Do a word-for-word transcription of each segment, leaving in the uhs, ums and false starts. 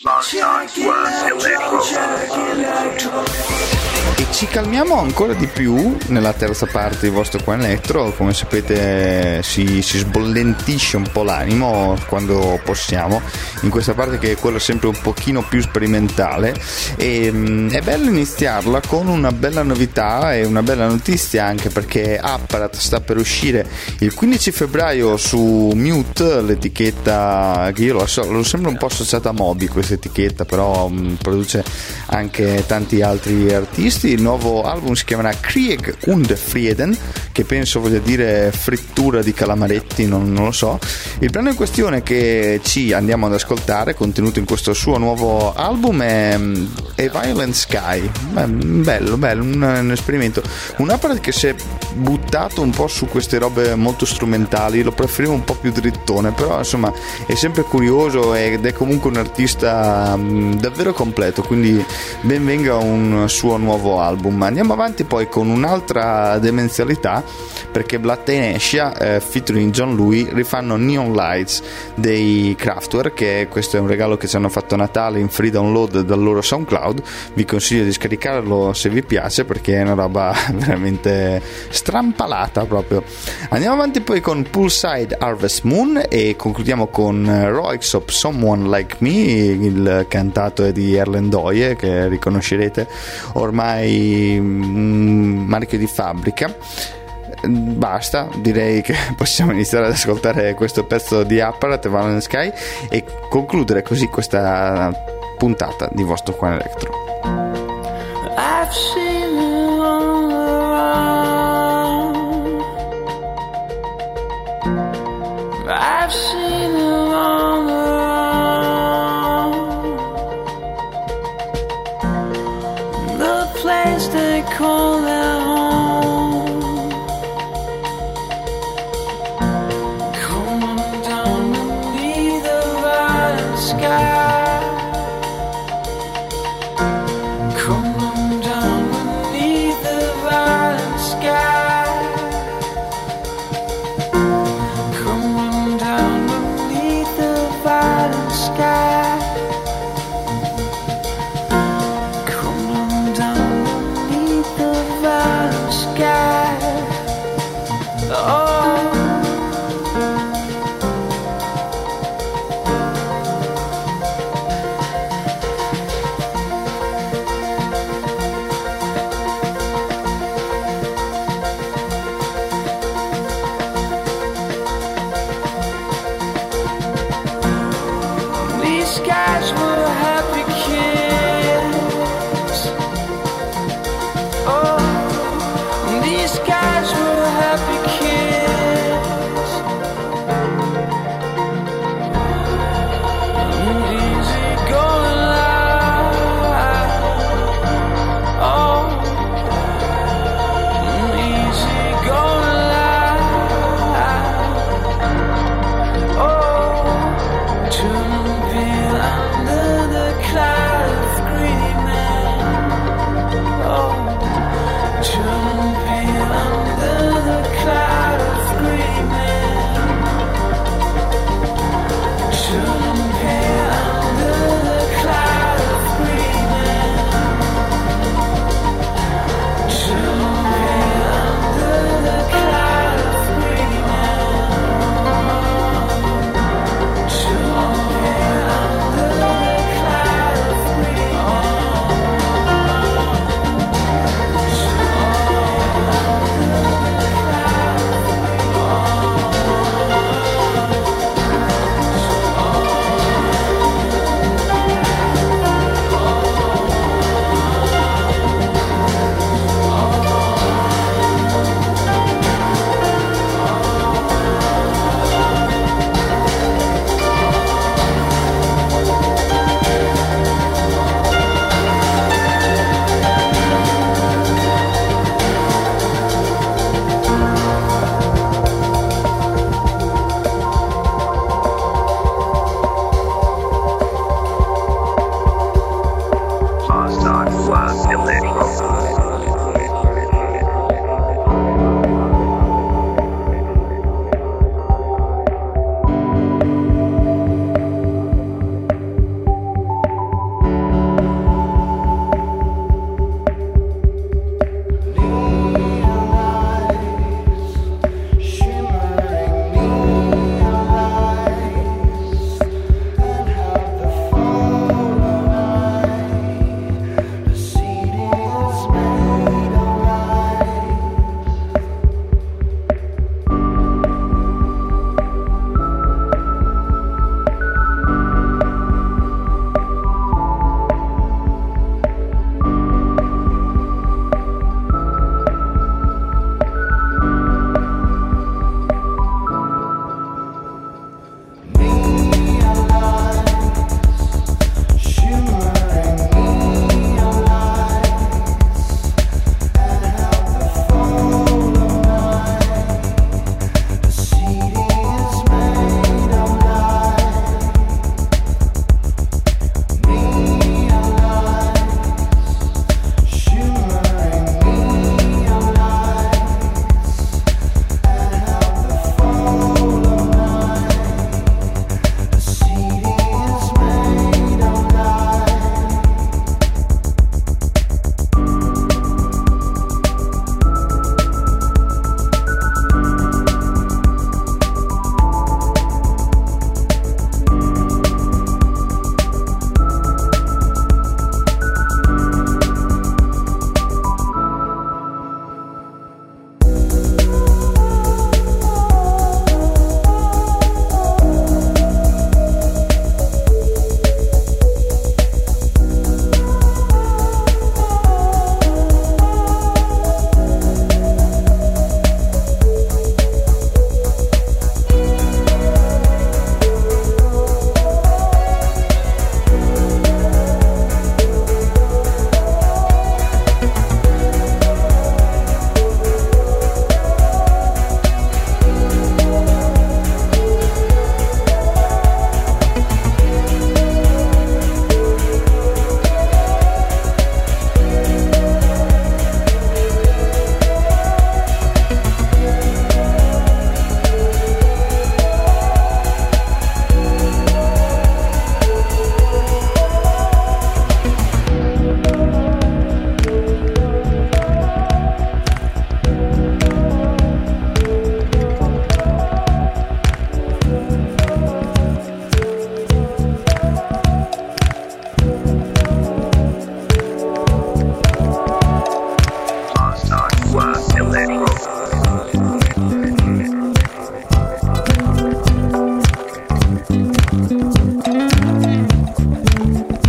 E ci calmiamo ancora di più nella terza parte di vostro Quan Electro. Come sapete si, si sbollentisce un po' l'animo quando possiamo in questa parte, che è quella sempre un pochino più sperimentale, e mh, è bello iniziarla con una bella novità e una bella notizia, anche perché Apparat sta per uscire il quindici febbraio su Mute, l'etichetta che io lo, so, lo sembra un po' associata a Moby questa etichetta, però mh, produce anche tanti altri artisti. Il nuovo album si chiamerà Krieg und Frieden, che penso voglia dire frittura di calamaretti, non, non lo so. Il brano in questione che ci andiamo ad ascoltare, contenuto in questo suo nuovo album, è A Violent Sky. Beh, bello, bello, un, un esperimento. Un Apparat che si è buttato un po' su queste robe molto strumentali, lo preferivo un po' più drittone, però insomma è sempre curioso ed è comunque un artista mh, davvero completo, quindi ben venga un suo nuovo album. Andiamo avanti poi con un'altra demenzialità, perché Blood Inertia eh, featuring John Louis rifanno Neon Lights dei Kraftwerk, che questo è un regalo che ci hanno fatto a Natale in free download dal loro SoundCloud. Vi consiglio di scaricarlo se vi piace, perché è una roba veramente strampalata proprio. Andiamo avanti poi con Poolside Harvest Moon e concludiamo con Roixop Someone Like Me. Il cantato è di Erlen Doye, che riconoscerete ormai un marchio di fabbrica. Basta, direi che possiamo iniziare ad ascoltare questo pezzo di Apparat, Violent Sky, e concludere così questa puntata di vostro Quan Electro. I've seen you on the run. I've seen you on the run. The place they call their home. Coming down beneath the violent sky. Sky, coming down beneath the valley.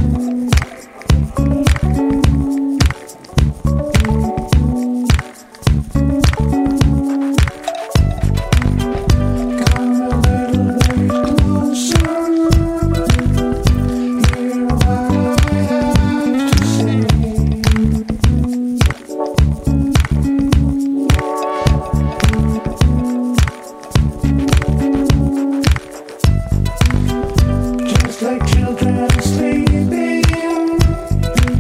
Like children sleeping,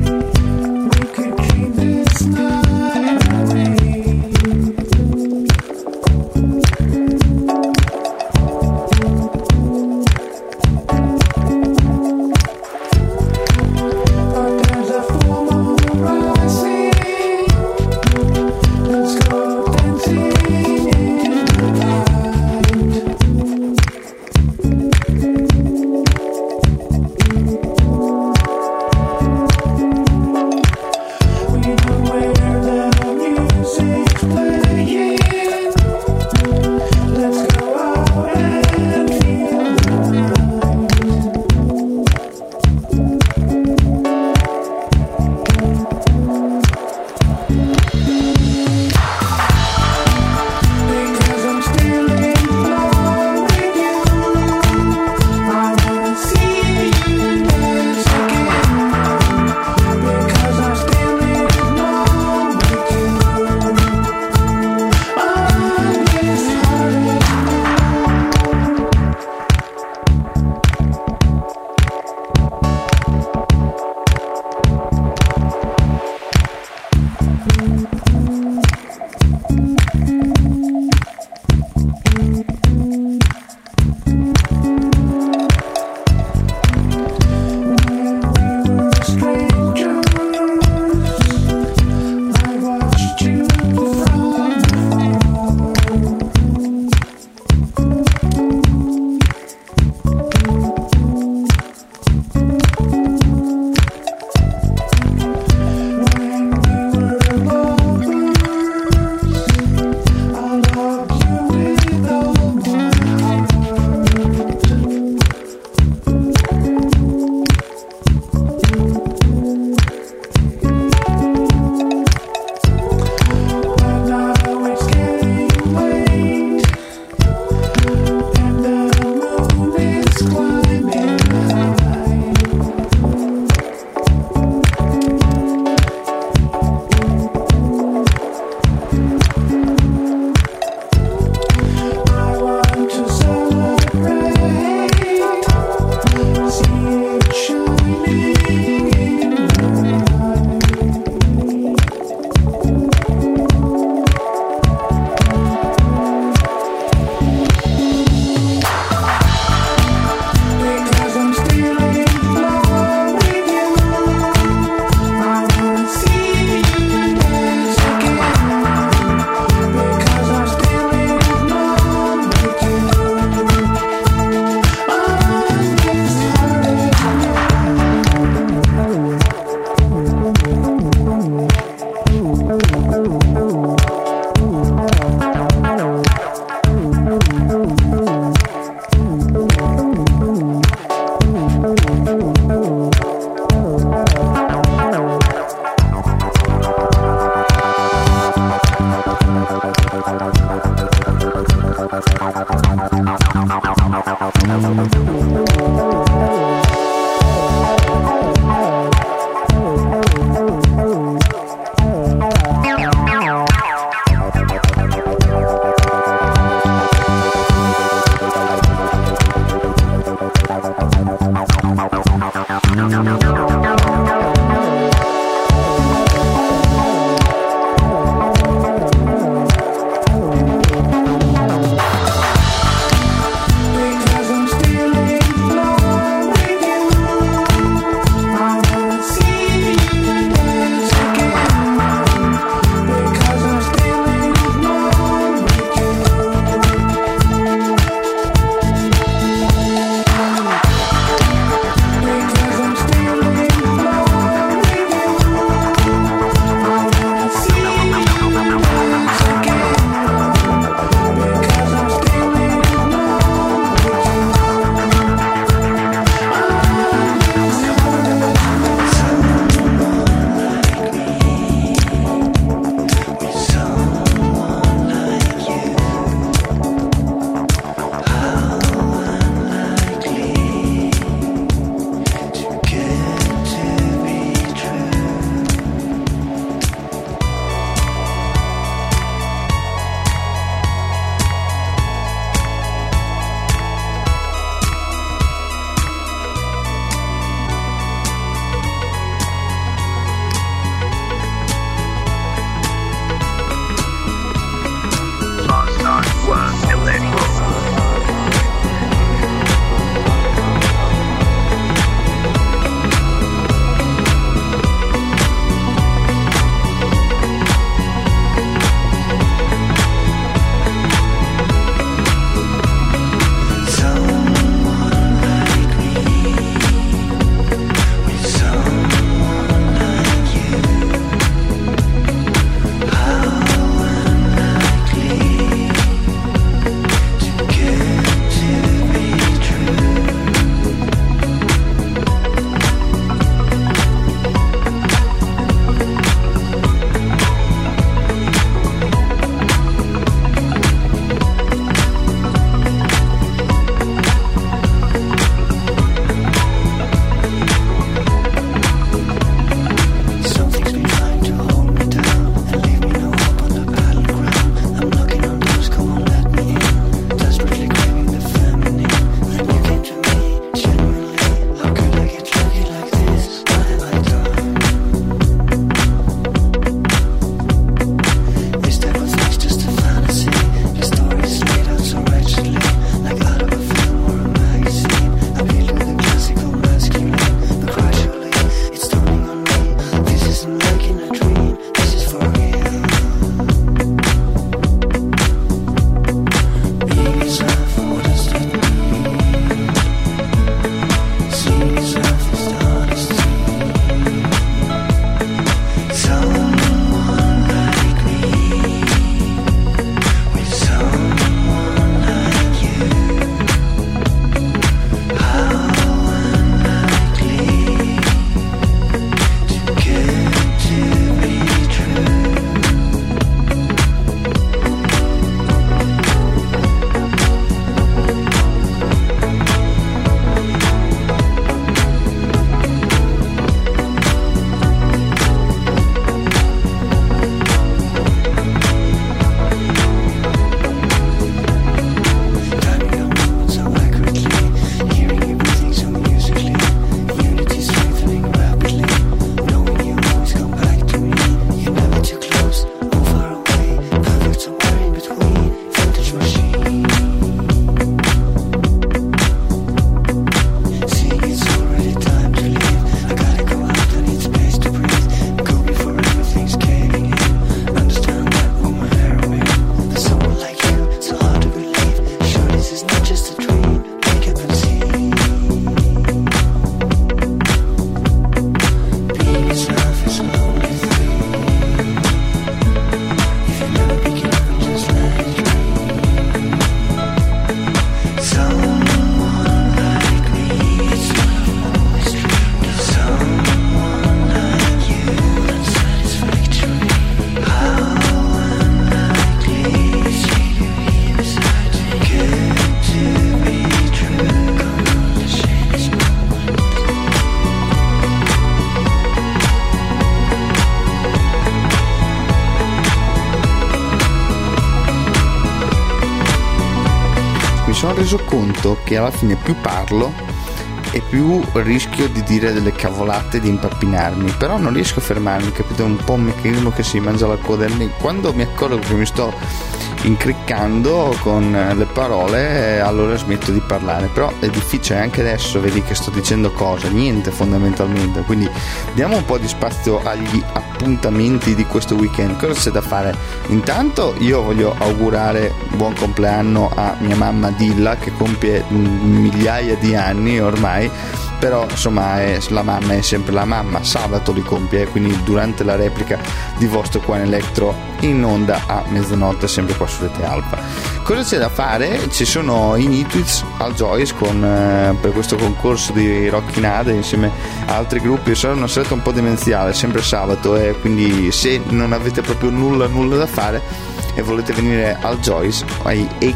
sono reso conto che alla fine più parlo e più rischio di dire delle cavolate, di impappinarmi, però non riesco a fermarmi, capito? È un po' un meccanismo che si mangia la coda. Quando mi accorgo che mi sto incriccando con le parole, allora smetto di parlare, però è difficile. Anche adesso vedi che sto dicendo cosa, niente fondamentalmente, quindi diamo un po' di spazio agli appuntamenti di questo weekend. Cosa c'è da fare? Intanto io voglio augurare buon compleanno a mia mamma Dilla, che compie migliaia di anni ormai, però insomma è, la mamma è sempre la mamma. Sabato li compie, quindi durante la replica di Vostro Qua in Electro in onda a mezzanotte, sempre qua su Rete Alfa. Cosa c'è da fare? Ci sono i Nitwits al Joyce con, eh, per questo concorso di Rocchinade insieme a altri gruppi. Sarà una serata un po' demenziale, sempre sabato, e eh, quindi se non avete proprio nulla nulla da fare e volete venire al Joyce, a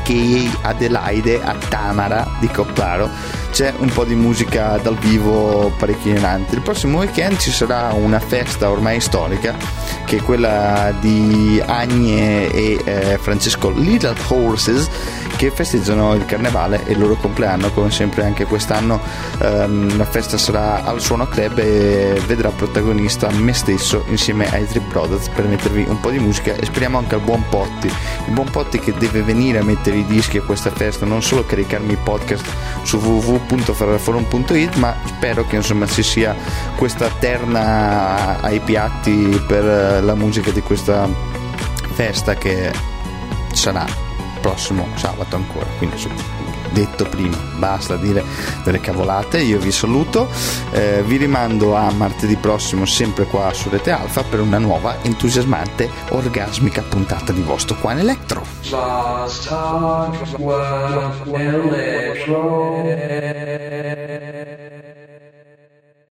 k a. Adelaide, a Tamara di Copparo, c'è un po' di musica dal vivo parecchio ignorante. Il prossimo weekend ci sarà una festa ormai storica, che è quella di Agne e eh, Francesco Little Horses, che festeggiano il carnevale e il loro compleanno. Come sempre anche quest'anno ehm, la festa sarà al Suono Club e vedrà protagonista me stesso insieme ai Trip Brothers per mettervi un po' di musica, e speriamo anche al buon Potti, il buon Potti che deve venire a mettere i dischi a questa festa, non solo caricarmi i podcast su w w w punto ferraforum punto it, ma spero che insomma ci sia questa terna ai piatti per la musica di questa festa, che sarà prossimo sabato ancora. Quindi detto prima, basta dire delle cavolate. Io vi saluto, eh, vi rimando a martedì prossimo sempre qua su Rete Alfa per una nuova entusiasmante orgasmica puntata di Vostro Qua in Electro. Lost Talk Electro.